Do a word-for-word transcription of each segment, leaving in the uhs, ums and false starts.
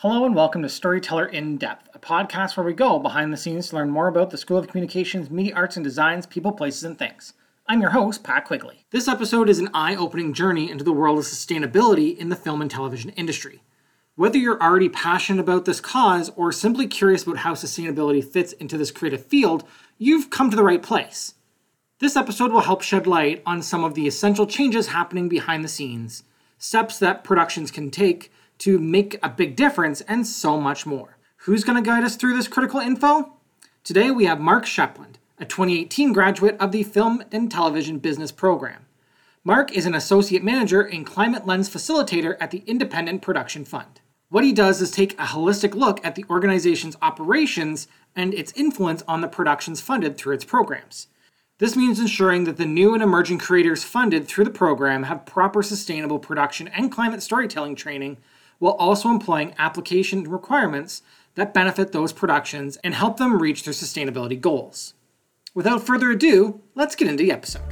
Hello and welcome to Storyteller In Depth, a podcast where we go behind the scenes to learn more about the School of Communications, Media Arts and Design's people, places, and things. I'm your host, Pat Quigley. This episode is an eye-opening journey into the world of sustainability in the film and television industry. Whether you're already passionate about this cause or simply curious about how sustainability fits into this creative field, you've come to the right place. This episode will help shed light on some of the essential changes happening behind the scenes, steps that productions can take to make a big difference, and so much more. Who's going to guide us through this critical info? Today we have Mark Shepland, a twenty eighteen graduate of the Film and Television Business Program. Mark is an associate manager and climate lens facilitator at the Independent Production Fund. What he does is take a holistic look at the organization's operations and its influence on the productions funded through its programs. This means ensuring that the new and emerging creators funded through the program have proper sustainable production and climate storytelling training, while also employing application requirements that benefit those productions and help them reach their sustainability goals. Without further ado, let's get into the episode.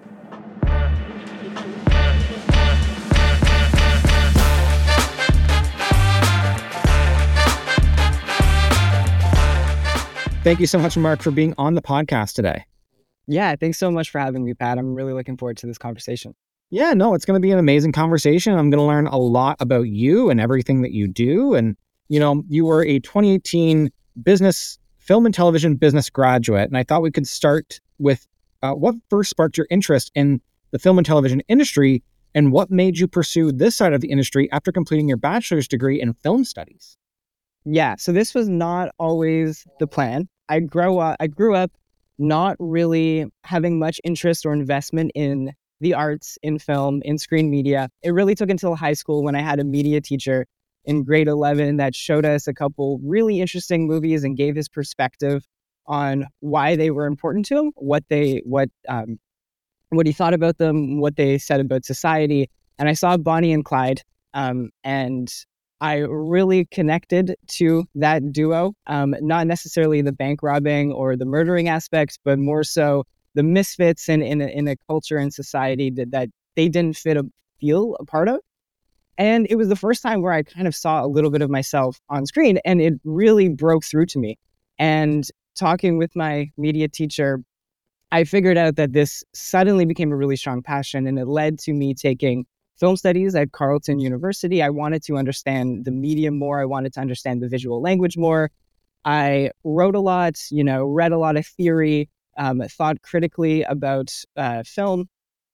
Thank you so much, Mark, for being on the podcast today. Yeah, thanks so much for having me, Pat. I'm really looking forward to this conversation. Yeah, no, it's going to be an amazing conversation. I'm going to learn a lot about you and everything that you do. And, you know, you were a twenty eighteen business, film and television business graduate. And I thought we could start with uh, what first sparked your interest in the film and television industry, and what made you pursue this side of the industry after completing your bachelor's degree in film studies? Yeah, so this was not always the plan. I grew up, I grew up not really having much interest or investment in the arts, in film, in screen media. It really took until high school when I had a media teacher in grade eleven that showed us a couple really interesting movies and gave his perspective on why they were important to him, what they, what, um, what he thought about them, what they said about society. And I saw Bonnie and Clyde, um, and I really connected to that duo, um, not necessarily the bank robbing or the murdering aspects, but more so the misfits in, in, a, in a culture and society that, that they didn't fit a, feel a part of. And it was the first time where I kind of saw a little bit of myself on screen, and it really broke through to me. And talking with my media teacher, I figured out that this suddenly became a really strong passion, and it led to me taking film studies at Carleton University. I wanted to understand the medium more. I wanted to understand the visual language more. I wrote a lot, you know, read a lot of theory, um, thought critically about uh, film.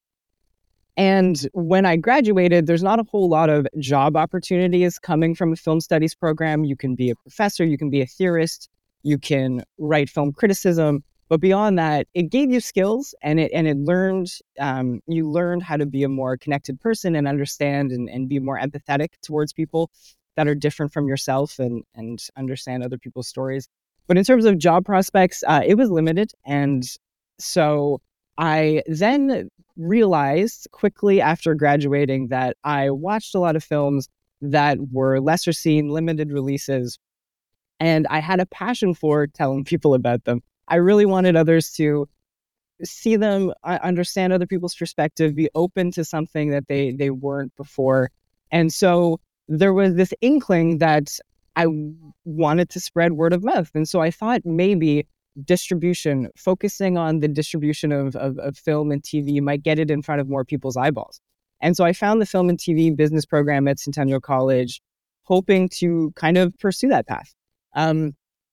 And when I graduated, there's not a whole lot of job opportunities coming from a film studies program. You can be a professor, you can be a theorist, you can write film criticism. But beyond that, it gave you skills, and it and it learned um, you learned how to be a more connected person and understand and, and be more empathetic towards people that are different from yourself, and and understand other people's stories. But in terms of job prospects, uh, it was limited. And so I then realized quickly after graduating that I watched a lot of films that were lesser seen, limited releases, and I had a passion for telling people about them. I really wanted others to see them, uh, understand other people's perspective, be open to something that they they weren't before. And so there was this inkling that I wanted to spread word of mouth. And so I thought maybe distribution, focusing on the distribution of, of, of film and T V might get it in front of more people's eyeballs. And so I found the film and T V business program at Centennial College, hoping to kind of pursue that path. Um,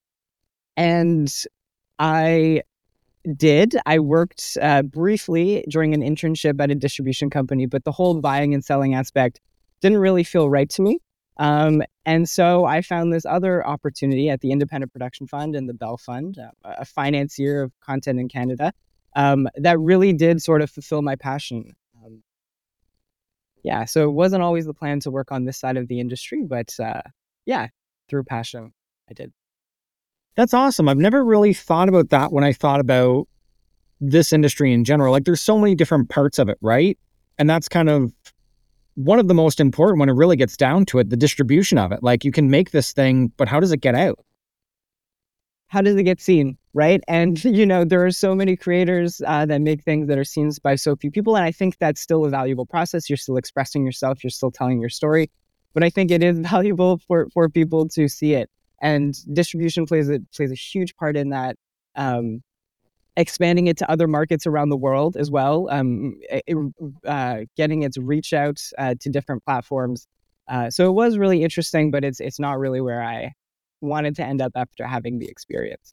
and I did. I worked uh, briefly during an internship at a distribution company, but the whole buying and selling aspect didn't really feel right to me. Um, and so I found this other opportunity at the Independent Production Fund and the Bell Fund, uh, a financier of content in Canada, um, that really did sort of fulfill my passion. Um, yeah, so it wasn't always the plan to work on this side of the industry, but uh, yeah, through passion, I did. That's awesome. I've never really thought about that when I thought about this industry in general. Like, there's so many different parts of it, right? And that's kind of one of the most important when it really gets down to it, the distribution of it. Like, you can make this thing, but how does it get out? How does it get seen, right? And, you know, there are so many creators uh, that make things that are seen by so few people. And I think that's still a valuable process. You're still expressing yourself. You're still telling your story. but I think it is valuable for, for people to see it. And distribution plays a, plays a huge part in that, um, expanding it to other markets around the world as well, um, it, uh, getting its reach out uh, to different platforms. Uh, so it was really interesting, but it's it's not really where I wanted to end up after having the experience.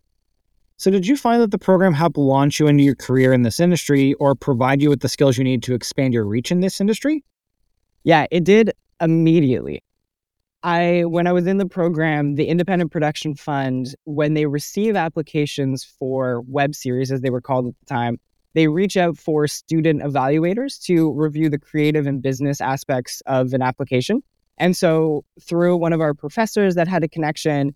So did you find that the program helped launch you into your career in this industry or provide you with the skills you need to expand your reach in this industry? Yeah, it did immediately. I, when I was in the program, the Independent Production Fund, when they receive applications for web series, as they were called at the time, they reach out for student evaluators to review the creative and business aspects of an application. And so through one of our professors that had a connection,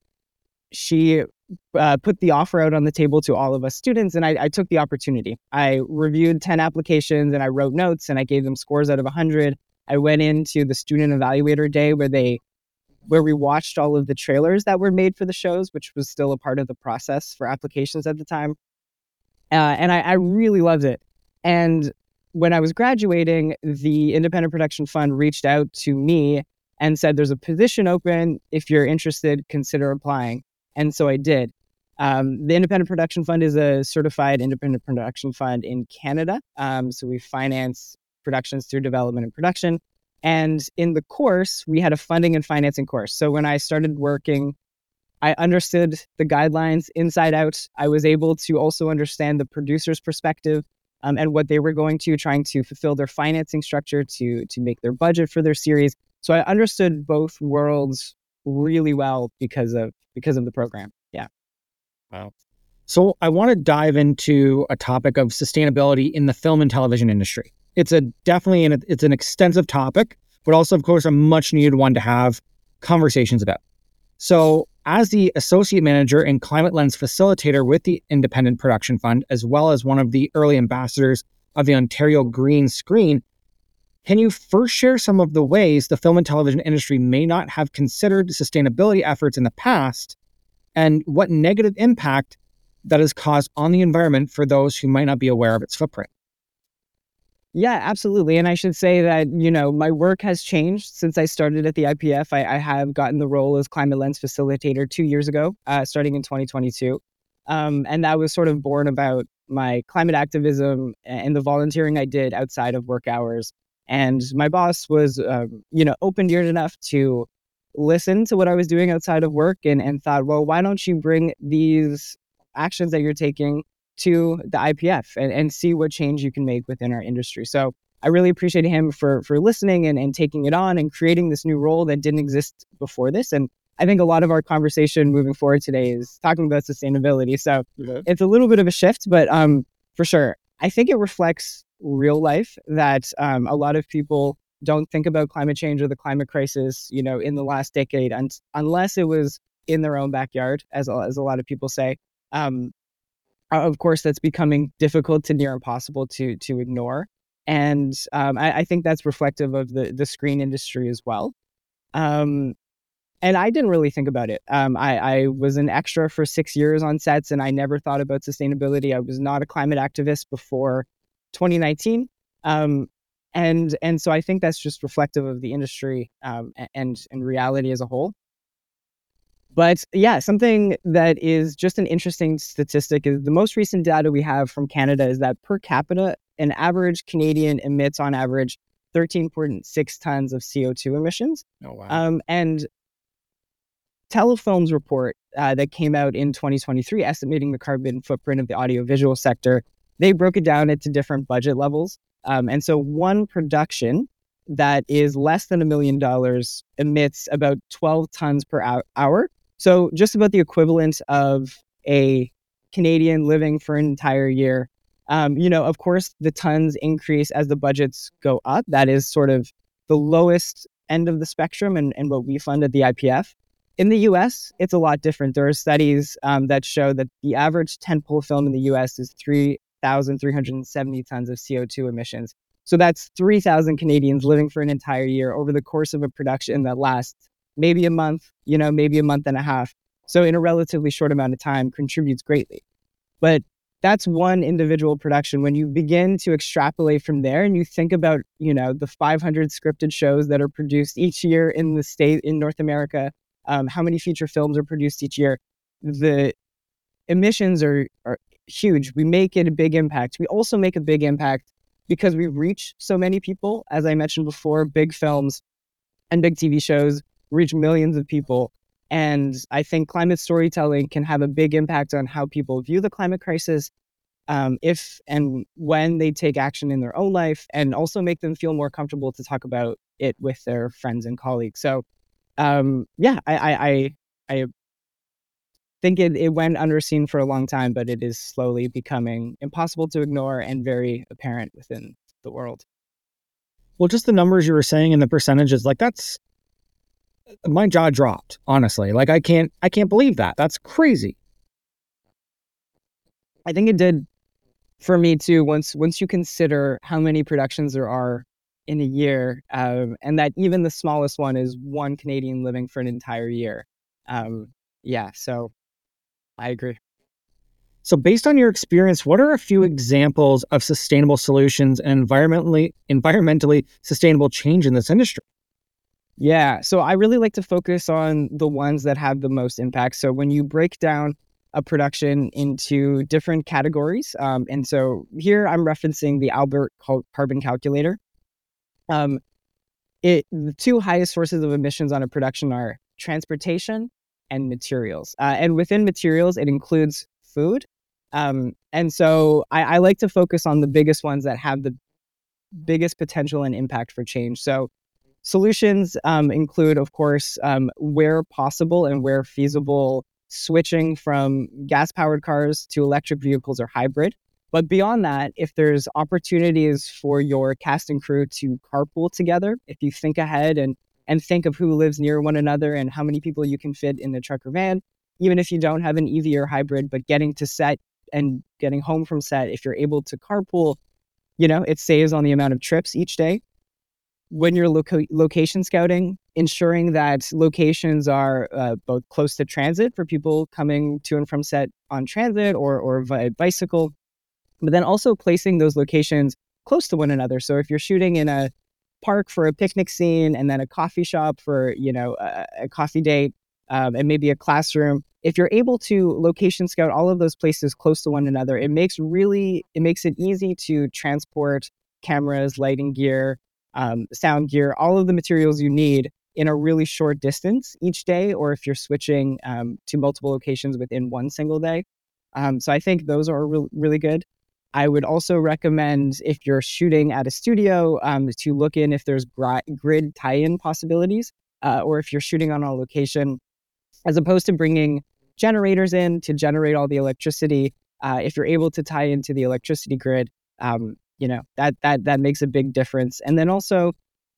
she uh, put the offer out on the table to all of us students, and I, I took the opportunity. I reviewed ten applications, and I wrote notes, and I gave them scores out of one hundred. I went into the student evaluator day where they where we watched all of the trailers that were made for the shows, which was still a part of the process for applications at the time. Uh, and I, I really loved it. And when I was graduating, the Independent Production Fund reached out to me and said, there's a position open. If you're interested, consider applying. And so I did. Um, the Independent Production Fund is a certified independent production fund in Canada. Um, so we finance productions through development and production. And in the course, we had a funding and financing course. So when I started working, I understood the guidelines inside out. I was able to also understand the producer's perspective um, and what they were going to, trying to fulfill their financing structure to, to make their budget for their series. So I understood both worlds really well because of because of the program. Yeah. Wow. So I want to dive into a topic of sustainability in the film and television industry. It's a definitely an, it's an extensive topic, but also, of course, a much needed one to have conversations about. So as the associate manager and Climate Lens facilitator with the Independent Production Fund, as well as one of the early ambassadors of the Ontario Green Screen, can you first share some of the ways the film and television industry may not have considered sustainability efforts in the past and what negative impact that has caused on the environment for those who might not be aware of its footprint? Yeah, absolutely. And I should say that, you know, my work has changed since I started at the I P F. I, I have gotten the role as Climate Lens facilitator two years ago, uh, starting in twenty twenty-two. Um, and that was sort of born about my climate activism and the volunteering I did outside of work hours. And my boss was, um, you know, open-eared enough to listen to what I was doing outside of work and, and thought, well, why don't you bring these actions that you're taking to the I P F and, and see what change you can make within our industry. So I really appreciate him for for listening and, and taking it on and creating this new role that didn't exist before this. And I think a lot of our conversation moving forward today is talking about sustainability. So mm-hmm. It's a little bit of a shift, but um, for sure, I think it reflects real life that um, a lot of people don't think about climate change or the climate crisis, you know, in the last decade, un- unless it was in their own backyard, as, as a lot of people say. Um, Of course, that's becoming difficult to near impossible to to ignore. And um, I, I think that's reflective of the, the screen industry as well. Um, and I didn't really think about it. Um, I, I was an extra for six years on sets, and I never thought about sustainability. I was not a climate activist before twenty nineteen. Um, and and so I think that's just reflective of the industry um, and, and reality as a whole. But yeah, something that is just an interesting statistic is the most recent data we have from Canada is that per capita, an average Canadian emits on average thirteen point six tons of C O two emissions. Oh, wow. Um, and Telefilm's report uh, that came out in twenty twenty-three, estimating the carbon footprint of the audiovisual sector, they broke it down into different budget levels. Um, and so one production that is less than a million dollars emits about twelve tons per hour. So just about the equivalent of a Canadian living for an entire year. Um, you know, of course, the tons increase as the budgets go up. That is sort of the lowest end of the spectrum and, and what we fund at the I P F. In the U S, it's a lot different. There are studies um, that show that the average tentpole film in the U S is three thousand three hundred seventy tons of C O two emissions. So that's three thousand Canadians living for an entire year over the course of a production that lasts maybe a month, you know, maybe a month and a half. So in a relatively short amount of time contributes greatly. But that's one individual production. When you begin to extrapolate from there and you think about, you know, the five hundred scripted shows that are produced each year in the state, in North America, um, how many feature films are produced each year, the emissions are, are huge. We make it a big impact. We also make a big impact because we reach so many people. As I mentioned before, big films and big T V shows reach millions of people. And I think climate storytelling can have a big impact on how people view the climate crisis, um, if and when they take action in their own life, and also make them feel more comfortable to talk about it with their friends and colleagues. So, um, yeah, I, I, I, I think it, it went underseen for a long time, but it is slowly becoming impossible to ignore and very apparent within the world. Well, just the numbers you were saying and the percentages, like that's, my jaw dropped, honestly. Like I can't, I can't believe that. That's crazy. I think it did for me too. Once, once you consider how many productions there are in a year, um, and that even the smallest one is one Canadian living for an entire year. Um, yeah, so I agree. So based on your experience, what are a few examples of sustainable solutions and environmentally, environmentally sustainable change in this industry? Yeah, so I really like to focus on the ones that have the most impact. So when you break down a production into different categories, um, and so here I'm referencing the Albert Carbon Calculator. Um, it the two highest sources of emissions on a production are transportation and materials. Uh, and within materials, it includes food. Um, and so I, I like to focus on the biggest ones that have the biggest potential and impact for change. So solutions um, include, of course, um, where possible and where feasible, switching from gas-powered cars to electric vehicles or hybrid. But beyond that, if there's opportunities for your cast and crew to carpool together, if you think ahead and and think of who lives near one another and how many people you can fit in the truck or van, even if you don't have an E V or hybrid, but getting to set and getting home from set, if you're able to carpool, you know, it saves on the amount of trips each day. When you're loca- location scouting, ensuring that locations are uh, both close to transit for people coming to and from set on transit or, or via bicycle, but then also placing those locations close to one another. So if you're shooting in a park for a picnic scene and then a coffee shop for, you know, a, a coffee date, um, and maybe a classroom, if you're able to location scout all of those places close to one another, it makes really, it makes it easy to transport cameras, lighting gear, um, sound gear, all of the materials you need in a really short distance each day, or if you're switching um, to multiple locations within one single day. Um, so I think those are re- really good. I would also recommend, if you're shooting at a studio, um, to look in if there's gr- grid tie-in possibilities, uh, or if you're shooting on a location, as opposed to bringing generators in to generate all the electricity. Uh, if you're able to tie into the electricity grid, um, you know, that that that makes a big difference. And then also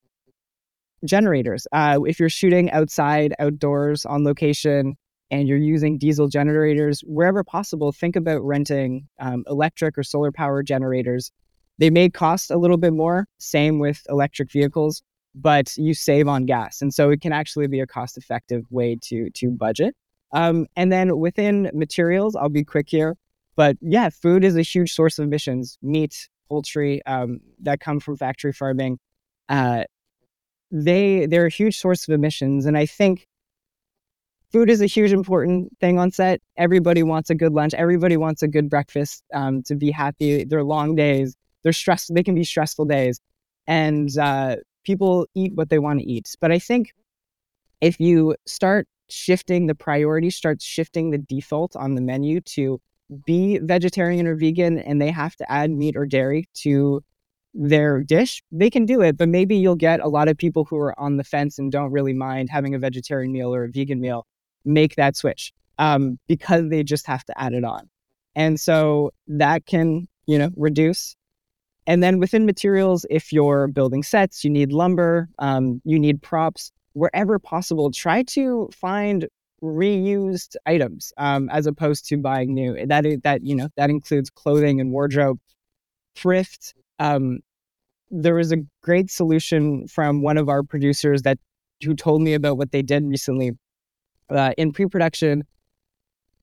generators. Uh, if you're shooting outside, outdoors, on location, and you're using diesel generators, wherever possible, think about renting um, electric or solar power generators. They may cost a little bit more, same with electric vehicles, but you save on gas. And so it can actually be a cost-effective way to, to budget. Um, and then within materials, I'll be quick here, but yeah, food is a huge source of emissions. Meat, poultry, um, that come from factory farming, uh, they, they're a huge source of emissions. And I think food is a huge important thing on set. Everybody wants a good lunch. Everybody wants a good breakfast um, to be happy. They're long days. They're stress. They can be stressful days, and uh, people eat what they want to eat. But I think if you start shifting the priority, start shifting the default on the menu to be vegetarian or vegan, and they have to add meat or dairy to their dish, they can do it. But maybe you'll get a lot of people who are on the fence and don't really mind having a vegetarian meal or a vegan meal make that switch um, because they just have to add it on. And so that can, you know, reduce. And then within materials, if you're building sets, you need lumber, um, you need props, wherever possible, try to find reused items um, as opposed to buying new. That, that, you know, that includes clothing and wardrobe, thrift. Um, there was a great solution from one of our producers that who told me about what they did recently. Uh, in pre-production,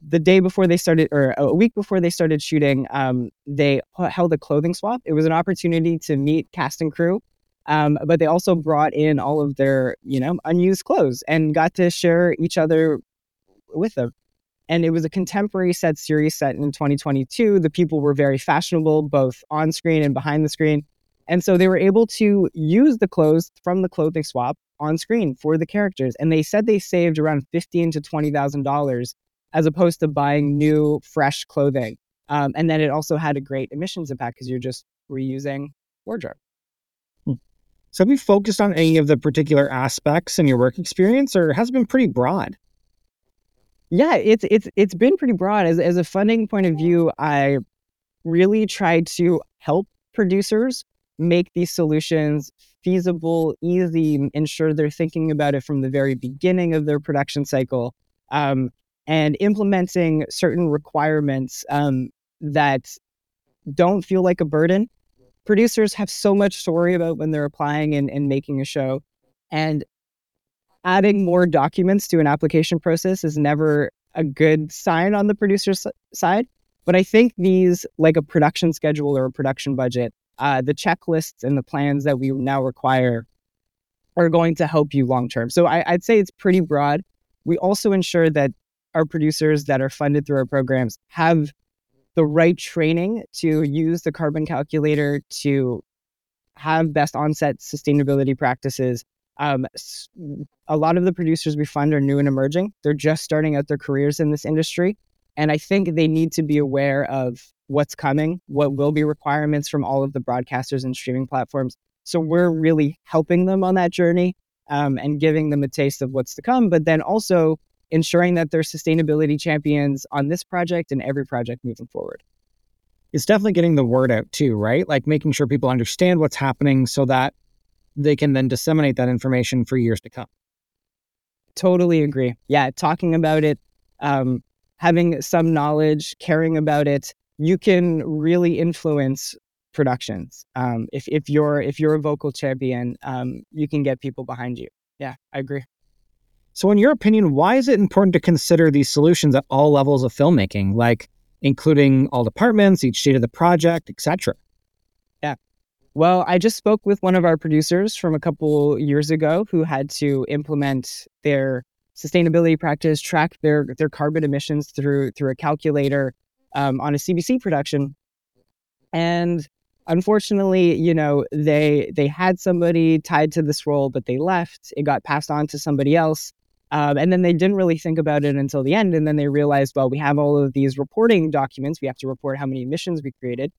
the day before they started, or a week before they started shooting, um, they held a clothing swap. It was an opportunity to meet cast and crew, um, but they also brought in all of their, you know, unused clothes and got to share each other with them. And it was a contemporary set series set in twenty twenty-two. The people were very fashionable, both on screen and behind the screen. And so they were able to use the clothes from the clothing swap on screen for the characters. And they said they saved around fifteen thousand to twenty thousand dollars as opposed to buying new, fresh clothing. Um, and then it also had a great emissions impact because you're just reusing wardrobe. So have you focused on any of the particular aspects in your work experience, or has it been pretty broad? Yeah, it's it's it's been pretty broad. As as a funding point of view, I really tried to help producers make these solutions feasible, easy, ensure they're thinking about it from the very beginning of their production cycle, um, and implementing certain requirements um, that don't feel like a burden. Producers have so much to worry about when they're applying and, and making a show, and adding more documents to an application process is never a good sign on the producer's side. But I think these, like a production schedule or a production budget, uh, the checklists and the plans that we now require are going to help you long term. So I, I'd say it's pretty broad. We also ensure that our producers that are funded through our programs have the right training to use the carbon calculator, to have best onset sustainability practices. Um, a lot of the producers we fund are new and emerging. They're just starting out their careers in this industry. And I think they need to be aware of what's coming, what will be requirements from all of the broadcasters and streaming platforms. So we're really helping them on that journey um, and giving them a taste of what's to come, but then also ensuring that they're sustainability champions on this project and every project moving forward. It's definitely getting the word out too, right? Like making sure people understand what's happening so that they can then disseminate that information for years to come. Totally agree. Yeah, talking about it, um, having some knowledge, caring about it, you can really influence productions. Um, if if you're if you're a vocal champion, um, you can get people behind you. Yeah, I agree. So in your opinion, why is it important to consider these solutions at all levels of filmmaking, like including all departments, each stage of the project, et cetera? Yeah. Well, I just spoke with one of our producers from a couple years ago who had to implement their sustainability practice, track their their carbon emissions through through a calculator um, on a C B C production. And unfortunately, you know, they they had somebody tied to this role, but they left. It got passed on to somebody else. Um, and then they didn't really think about it until the end. And then they realized, well, we have all of these reporting documents. We have to report how many emissions we created.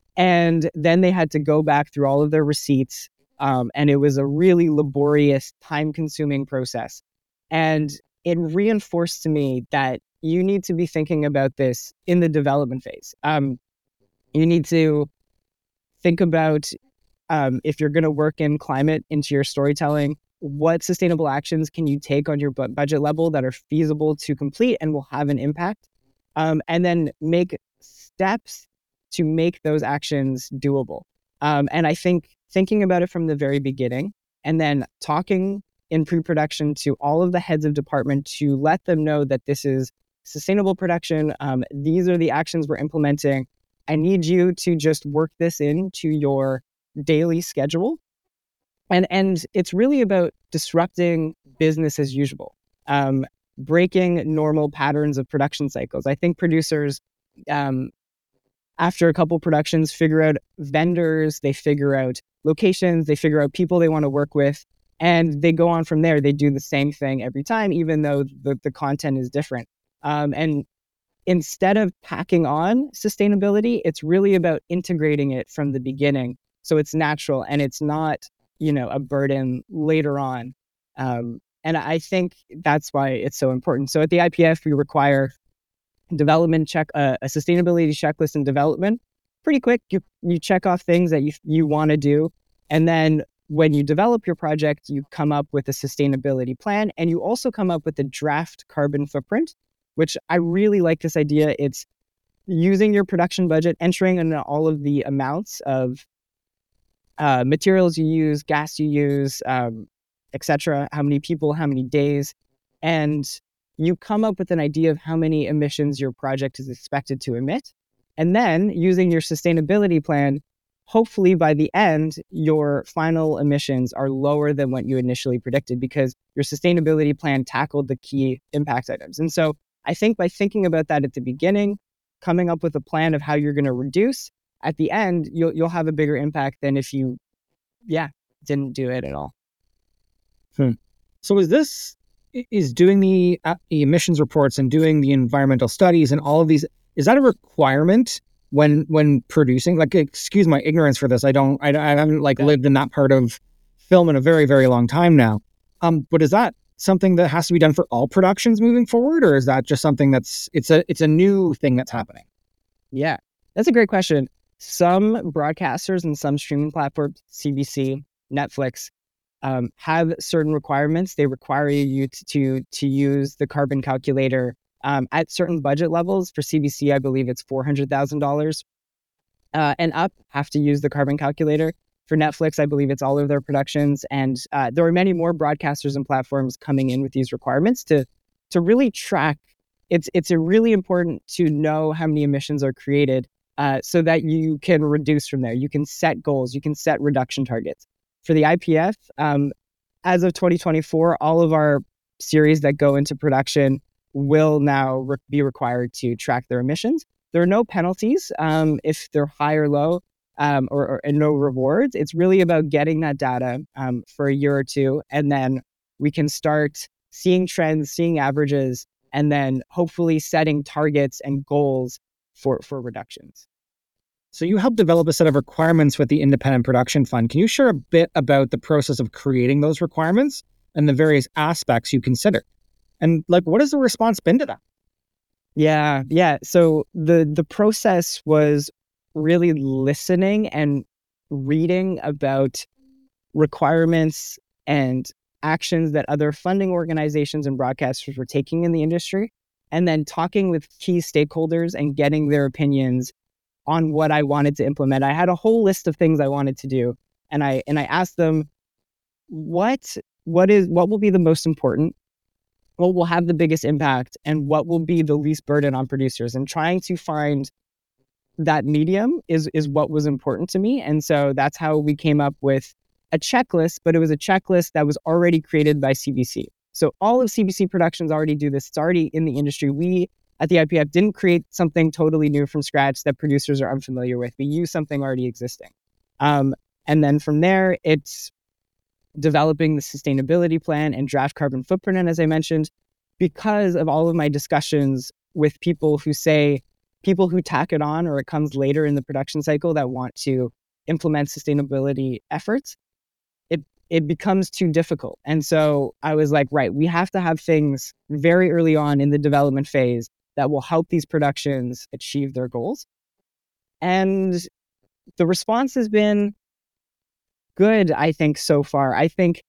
And then they had to go back through all of their receipts. Um, and it was a really laborious, time-consuming process. And it reinforced to me that you need to be thinking about this in the development phase. Um, you need to think about um, if you're going to work in climate into your storytelling, what sustainable actions can you take on your bu- budget level that are feasible to complete and will have an impact? Um, and then make steps to make those actions doable. Um, and I think thinking about it from the very beginning and then talking in pre-production to all of the heads of department to let them know that this is sustainable production. Um, these are the actions we're implementing. I need you to just work this into your daily schedule. And and it's really about disrupting business as usual, um, breaking normal patterns of production cycles. I think producers, um, after a couple productions, figure out vendors, they figure out locations, they figure out people they want to work with, and they go on from there. They do the same thing every time, even though the, the content is different. Um, and instead of packing on sustainability, it's really about integrating it from the beginning. So it's natural and it's not, you know, a burden later on. Um, and I think that's why it's so important. So at the I P F, we require development check, uh, a sustainability checklist in development. Pretty quick, you you check off things that you you want to do, and then when you develop your project, you come up with a sustainability plan, and you also come up with a draft carbon footprint, which I really like this idea. It's using your production budget, entering in all of the amounts of uh, materials you use, gas you use, um, et cetera, how many people, how many days, and you come up with an idea of how many emissions your project is expected to emit. And then using your sustainability plan, hopefully by the end, your final emissions are lower than what you initially predicted because your sustainability plan tackled the key impact items. And so I think by thinking about that at the beginning, coming up with a plan of how you're going to reduce, at the end, you'll you'll have a bigger impact than if you, yeah, didn't do it at all. Hmm. So is this, is doing the uh, emissions reports and doing the environmental studies and all of these, is that a requirement when when producing? Like, excuse my ignorance for this. I don't, I, I haven't like Yeah. lived in that part of film in a very, very long time now. Um, but is that something that has to be done for all productions moving forward, or is that just something that's it's a it's a new thing that's happening? Yeah, that's a great question. Some broadcasters and some streaming platforms, C B C, Netflix, um, have certain requirements. They require you to to, to use the carbon calculator um, at certain budget levels. For C B C, I believe it's four hundred thousand dollars uh, and up have to use the carbon calculator. For Netflix, I believe it's all of their productions. And uh, there are many more broadcasters and platforms coming in with these requirements to to really track. It's it's a really important to know how many emissions are created uh, so that you can reduce from there. You can set goals. You can set reduction targets. For the I P F, um, as of twenty twenty-four, all of our series that go into production will now re- be required to track their emissions. There are no penalties um, if they're high or low, um, or, or and no rewards. It's really about getting that data um, for a year or two, and then we can start seeing trends, seeing averages, and then hopefully setting targets and goals for, for reductions. So you helped develop a set of requirements with the Independent Production Fund. Can you share a bit about the process of creating those requirements and the various aspects you consider? And like, what has the response been to that? Yeah, yeah. So the the process was really listening and reading about requirements and actions that other funding organizations and broadcasters were taking in the industry, and then talking with key stakeholders and getting their opinions on what I wanted to implement. I had a whole list of things I wanted to do, and I and I asked them what what is what will be the most important, what will have the biggest impact, and what will be the least burden on producers. And trying to find that medium is is what was important to me. And so that's how we came up with a checklist, but it was a checklist that was already created by C B C. So all of C B C Productions already do this. It's already in the industry. We at the I P F didn't create something totally new from scratch that producers are unfamiliar with. We use something already existing. Um, and then from there, it's developing the sustainability plan and draft carbon footprint. And as I mentioned, because of all of my discussions with people who say, people who tack it on or it comes later in the production cycle that want to implement sustainability efforts, it it becomes too difficult. And so I was like, right, we have to have things very early on in the development phase that will help these productions achieve their goals. And the response has been good, I think, so far. I think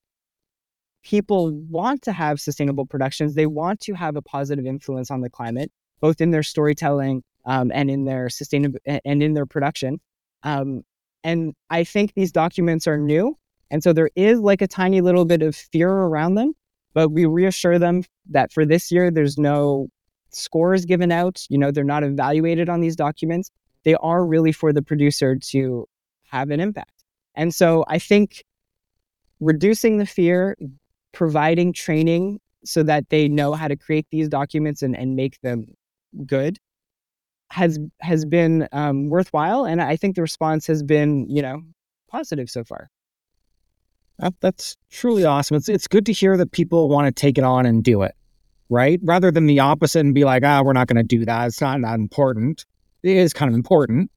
people want to have sustainable productions. They want to have a positive influence on the climate, both in their storytelling um, and in their sustainable and in their production. Um, and I think these documents are new. And so there is like a tiny little bit of fear around them, but we reassure them that for this year, there's no scores given out. You know, they're not evaluated on these documents. They are really for the producer to have an impact. And so I think reducing the fear, providing training so that they know how to create these documents and, and make them good has has been um, worthwhile. And I think the response has been, you know, positive so far. That, that's truly awesome. It's it's good to hear that people want to take it on and do it, right? Rather than the opposite and be like, ah, we're not going to do that. It's not that important. It is kind of important.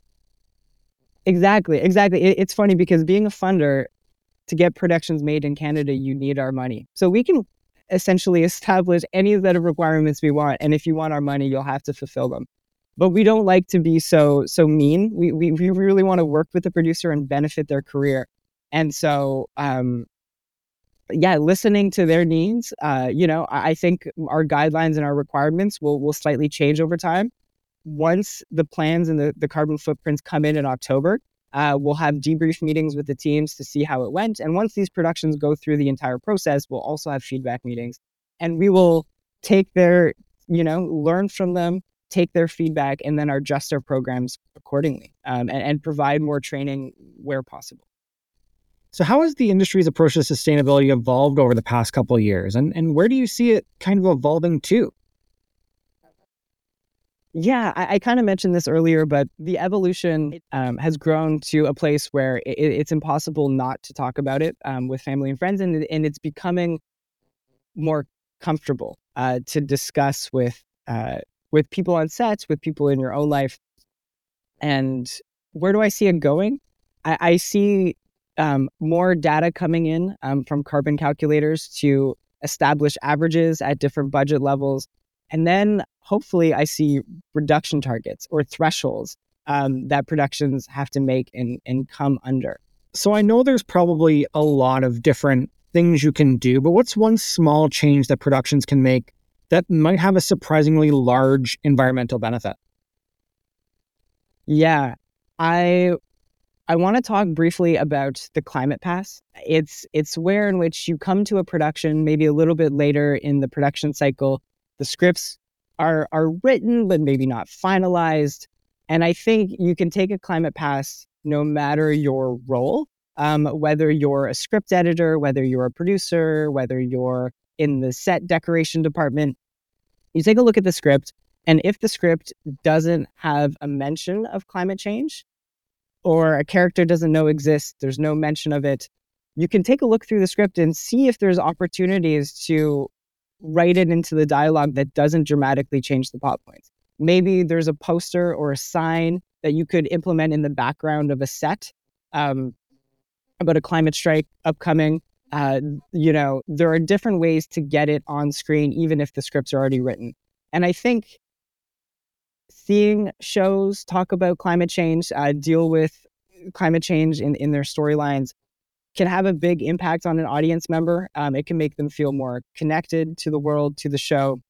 Exactly, exactly. It, it's funny because being a funder, to get productions made in Canada, you need our money. So we can essentially establish any set of requirements we want. And if you want our money, you'll have to fulfill them. But we don't like to be so so mean. We we, we really want to work with the producer and benefit their career. And so, um, yeah, listening to their needs, uh, you know, I, I think our guidelines and our requirements will will slightly change over time. Once the plans and the, the carbon footprints come in in October, uh, we'll have debrief meetings with the teams to see how it went. And once these productions go through the entire process, we'll also have feedback meetings. And we will take their, you know, learn from them, take their feedback, and then adjust our programs accordingly, um, and, and provide more training where possible. So how has the industry's approach to sustainability evolved over the past couple of years? And, and where do you see it kind of evolving to? Yeah, I, I kind of mentioned this earlier, but the evolution um, has grown to a place where it, it's impossible not to talk about it um, with family and friends, and, and it's becoming more comfortable uh, to discuss with uh, with people on sets, with people in your own life. And where do I see it going? I, I see um, more data coming in um, from carbon calculators to establish averages at different budget levels. And then hopefully I see reduction targets or thresholds um, that productions have to make and, and come under. So I know there's probably a lot of different things you can do, but what's one small change that productions can make that might have a surprisingly large environmental benefit? Yeah, I I want to talk briefly about the Climate Pass. It's it's where in which you come to a production maybe a little bit later in the production cycle. The scripts are are written but maybe not finalized, and I think you can take a Climate Pass no matter your role, um, whether you're a script editor, whether you're a producer, whether you're in the set decoration department. You take a look at the script, and if the script doesn't have a mention of climate change, or a character doesn't know exists, there's no mention of it, you can take a look through the script and see if there's opportunities to write it into the dialogue that doesn't dramatically change the plot points. Maybe there's a poster or a sign that you could implement in the background of a set um, about a climate strike upcoming. Uh, you know, there are different ways to get it on screen, even if the scripts are already written. And I think seeing shows talk about climate change, uh, deal with climate change in, in their storylines can have a big impact on an audience member. Um, it can make them feel more connected to the world, to the show.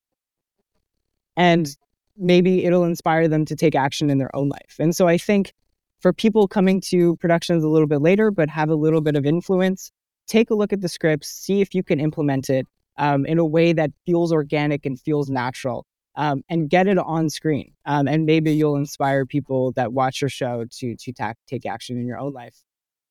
And maybe it'll inspire them to take action in their own life. And so I think for people coming to productions a little bit later, but have a little bit of influence, take a look at the scripts, see if you can implement it um, in a way that feels organic and feels natural. Um, and get it on screen. Um, and maybe you'll inspire people that watch your show to to ta- take action in your own life.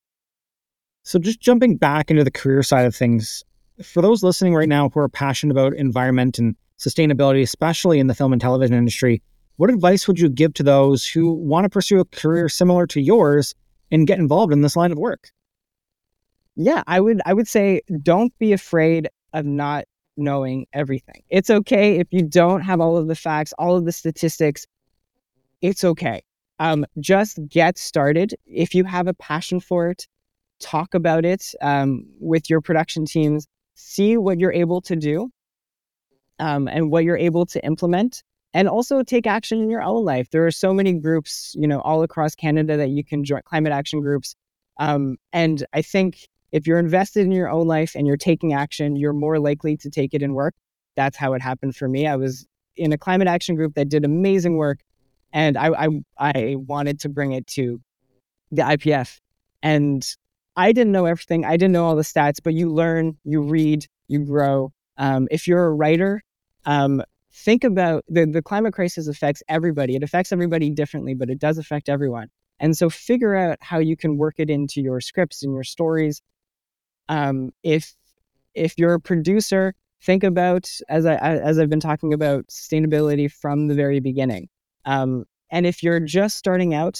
So just jumping back into the career side of things, for those listening right now who are passionate about environment and sustainability, especially in the film and television industry, what advice would you give to those who want to pursue a career similar to yours and get involved in this line of work? Yeah, I would I would say don't be afraid of not knowing everything. It's okay if you don't have all of the facts, all of the statistics. It's okay. Um, just get started. If you have a passion for it, talk about it um, with your production teams. See what you're able to do um, and what you're able to implement. And also take action in your own life. There are so many groups, you know, all across Canada that you can join, climate action groups. Um, and I think if you're invested in your own life and you're taking action, you're more likely to take it in work. That's how it happened for me. I was in a climate action group that did amazing work, and I I, I wanted to bring it to the I P F. And I didn't know everything. I didn't know all the stats, but you learn, you read, you grow. Um, if you're a writer, um, think about the, the climate crisis affects everybody. It affects everybody differently, but it does affect everyone. And so figure out how you can work it into your scripts and your stories. Um, if if you're a producer, think about, as I as I've been talking about, sustainability from the very beginning. Um, and if you're just starting out,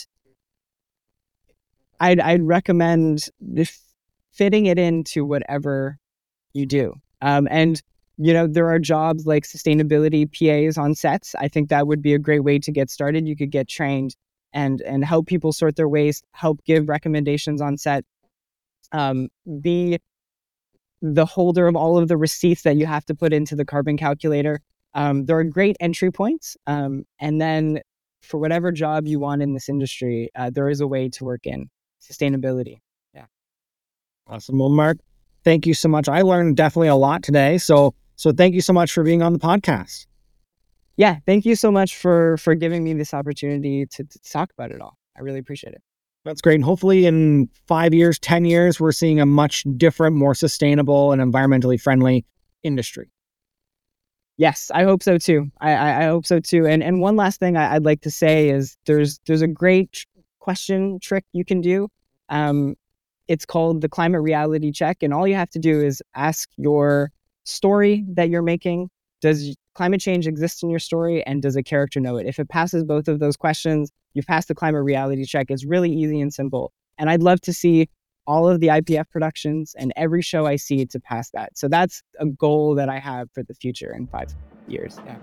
I'd I'd recommend if fitting it into whatever you do. Um, and you know, there are jobs like sustainability P As on sets. I think that would be a great way to get started. You could get trained and and help people sort their waste, help give recommendations on set. Um, be the holder of all of the receipts that you have to put into the carbon calculator. Um, there are great entry points. Um, and then for whatever job you want in this industry, uh, there is a way to work in sustainability. Yeah. Awesome. Well, Mark, thank you so much. I learned definitely a lot today. So, so thank you so much for being on the podcast. Yeah. Thank you so much for, for giving me this opportunity to, to talk about it all. I really appreciate it. That's great. And hopefully in five years, ten years, we're seeing a much different, more sustainable and environmentally friendly industry. Yes, I hope so too. I, I, I hope so too. And and one last thing I, I'd like to say is there's there's a great tr- question trick you can do. Um, it's called the climate reality check, and all you have to do is ask your story that you're making, does climate change exist in your story, and does a character know it? If it passes both of those questions, you've passed the climate reality check. It's really easy and simple. And I'd love to see all of the I P F productions and every show I see to pass that. So that's a goal that I have for the future in five years. Yeah.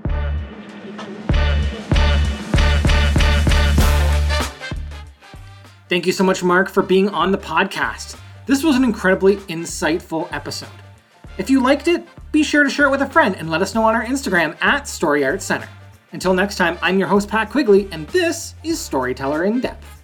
Thank you so much, Mark, for being on the podcast. This was an incredibly insightful episode. If you liked it, be sure to share it with a friend and let us know on our Instagram at Story Arts Center. Until next time, I'm your host, Pat Quigley, and this is Storyteller in Depth.